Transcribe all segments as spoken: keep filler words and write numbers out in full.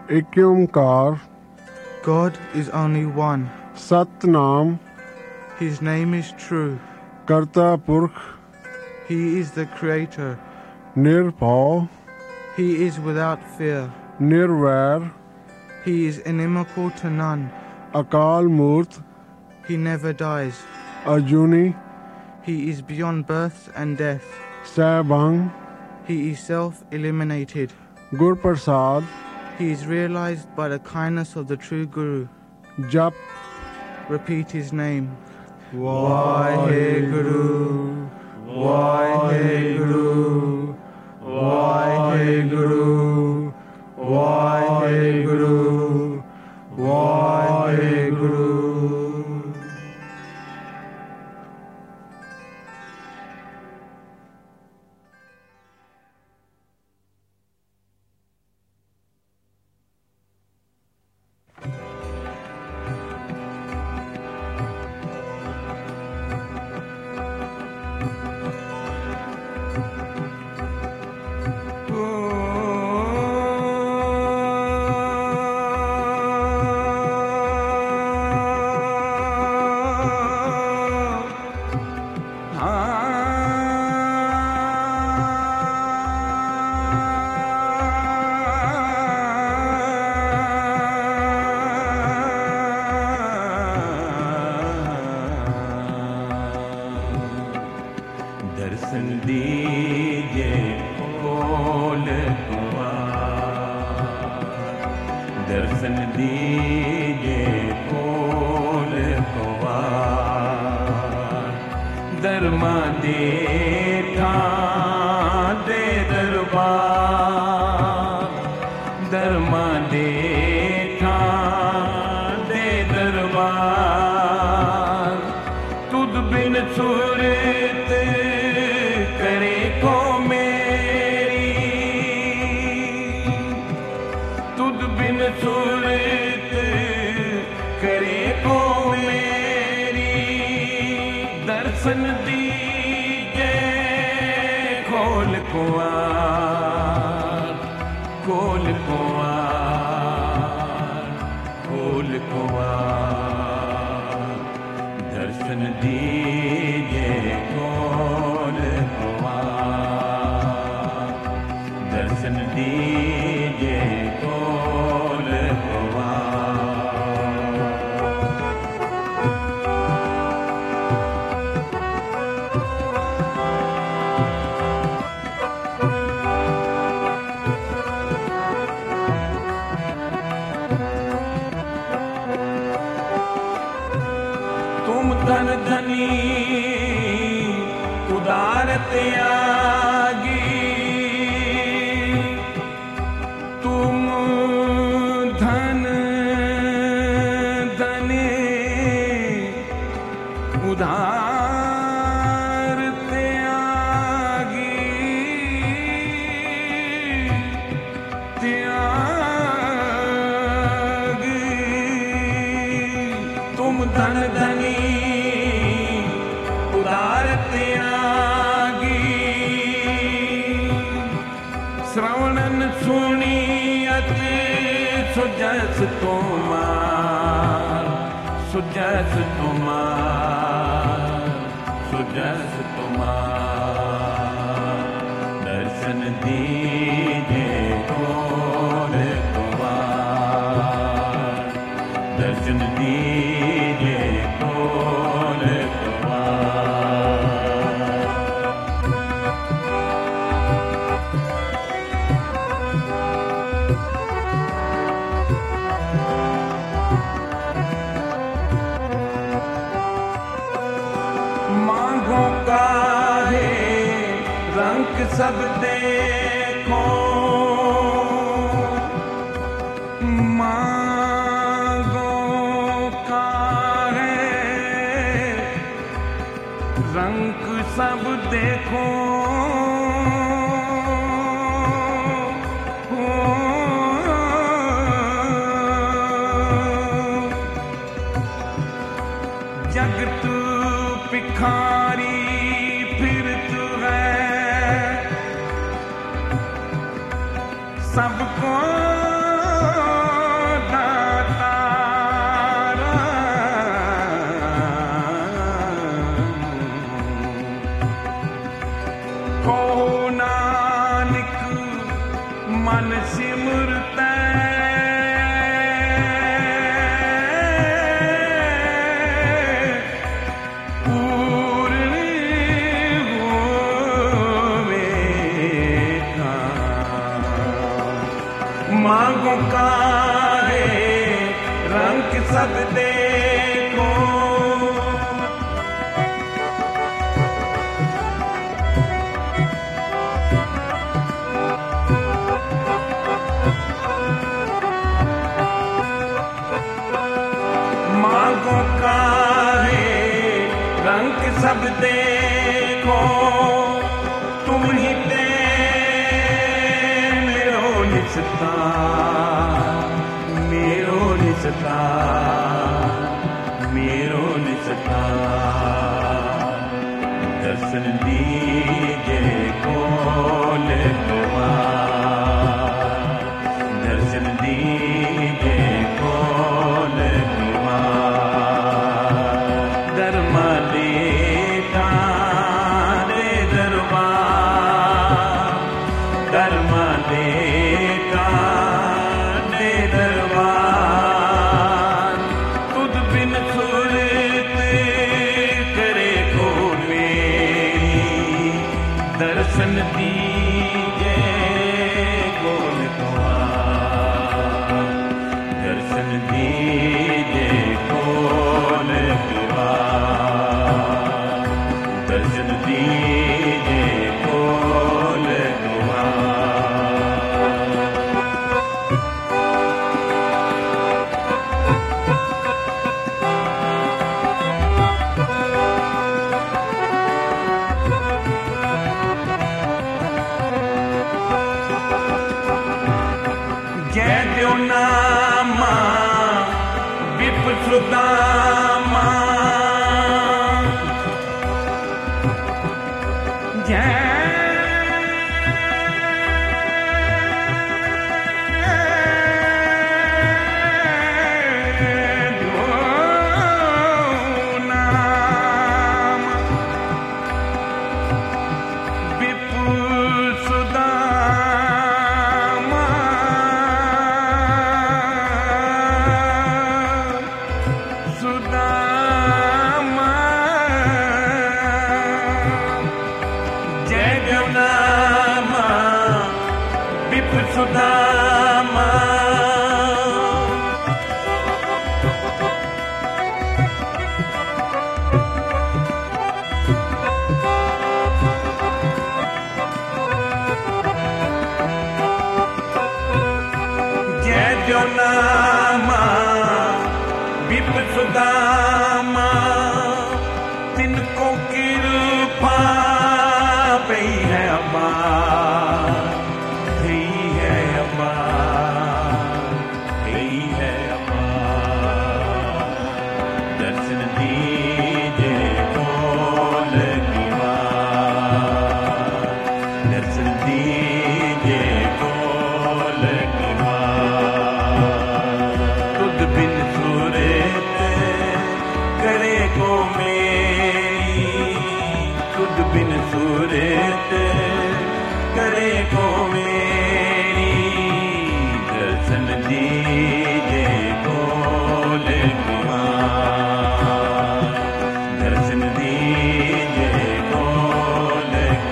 एक ओंकार, God is only one. Satnam, His name is true. करता पुरख, He is the creator. निर्भव, He is without fear. Nirvair, He is inimical to none. अकाल मूर्त, He never dies. अजूनी, He is beyond birth and death. सैभंग, He is self-eliminated. गुर प्रसाद, He is realized by the kindness of the true Guru. जप, Repeat his name. Waheguru, Waheguru, Waheguru, Waheguru, Waheguru. सब देखो मांगो का है रंग सब देखो जगत पिखारी सबको सब देखो तुम ही ते मेरो निसता मेरो निसता मेरो निसता दर्शन दीजे कोल द्वार दर्शन दीजे कोल द्वार धर्मा देता रे दरबार धर्मा देता रे दरबार तुद बिन सुरत करे को मेरी दर्शन दीजे कोल द्वार दर्शन दीजे कोल द्वार दर्शन दीजे कोल जय देव नामा विप सुदामा जय देव नामा विप सुदामा सुदामा जय देव नामा विप सुदामा जय देव नामा विप सुदामा तिनको कृपा पई है अबा ही है अबा ही है अबा दर्शन दीजे कोल द्वार दर्शन दीजे कोल द्वार तुद बिन सूरत करे को मेरी तुद बिन सूरत करे को मेरी दर्शन दीजे कोल द्वार दर्शन दीजे कोल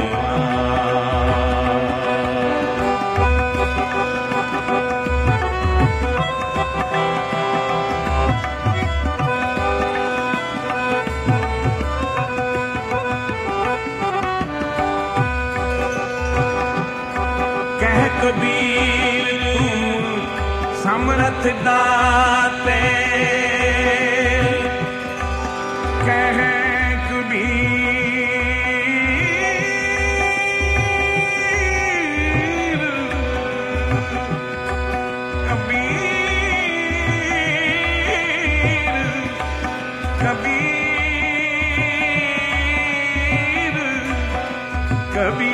कह कबीर तू समर्थ दाते कह कबीर कबीर कबीर कबीर